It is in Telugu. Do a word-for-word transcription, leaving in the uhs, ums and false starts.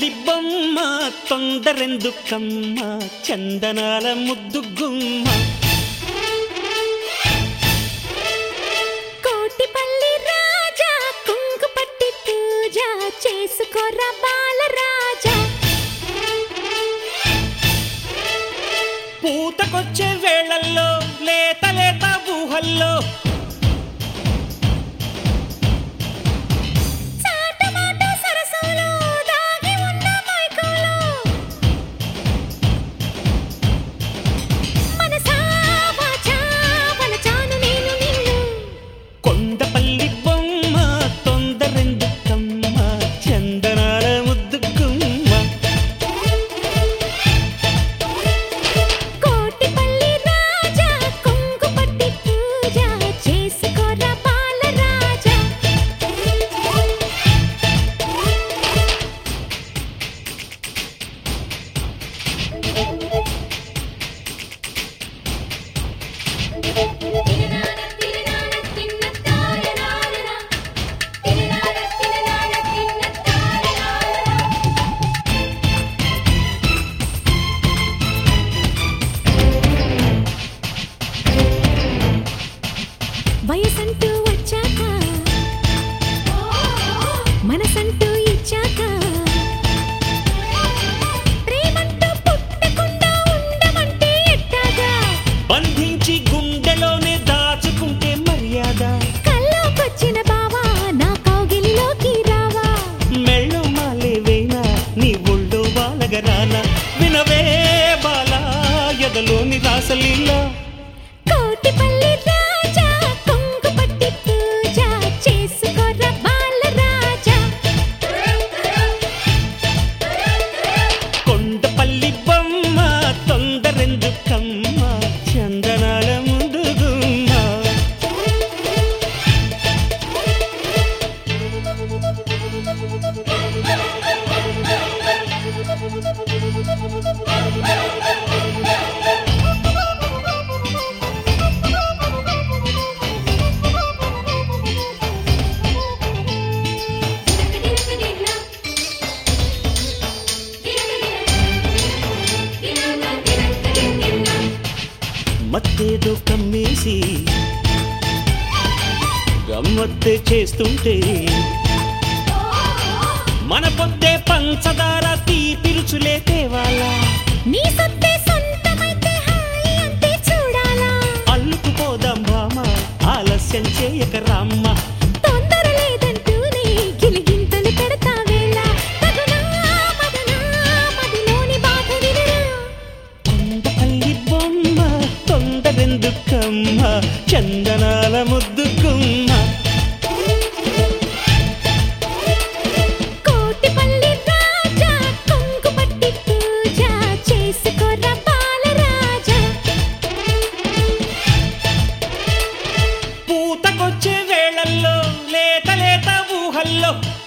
కొండపల్లి బొమ్మ తొందరెందుకమ్మ చందనాల ముద్దు గుమ్మ కోటిపల్లి రాజా కుంకుపట్టి పూజ చేసుకోరా బాలరాజా పూతకొచ్చే వేళల్లో లేత లేత ఊహల్లో వయసంటూ వచ్చాక మనసంటూ ఇచ్చాక ప్రేమంటూ పుట్టకుండా ఉండమంటే ఎట్టాగా బంధించి గుండెలోనే దాచుకుంటే మర్యాద కల్లోకొచ్చిన బావా నా కౌగిలిలోకి రావా మెళ్ళో మాలేవేనా నీ ఒళ్ళో బాలగరానా వినవే బాలా ఎదలోని రాసలీలా కోటిపల్లి రాజా కొంగుపట్టి పూజ చేసుకోరా బాలరాజా కొండపల్లి బొమ్మ తొందరెందుకమ్మ చందనాల ముందు గుమ్మ మత్తేదో కమ్మేసి గమ్మత్తే చేస్తుంటే మన పొద్దే పంచదార తీపిరుచులే తేవాలా నీ సత్తే సొంతమైతే హాయి అంతే చూడాలా అల్లుకుపోదాం బామ ఆలస్యం చేయక రామ్మ తొందర లేదంటూనే గిలిగింతలు పెడతావేలా తగునా మదనా మదిలోని బాధ వినరా కొండపల్లి బొమ్మ తొందరెందుకమ్మ చందనాల ముద్దు గుమ్మ కోటిపల్లి రాజా కొంగుపట్టి పూజ చేసుకోరా బాలరాజా పూతకొచ్చే వేళల్లో లేత లేత ఊహల్లో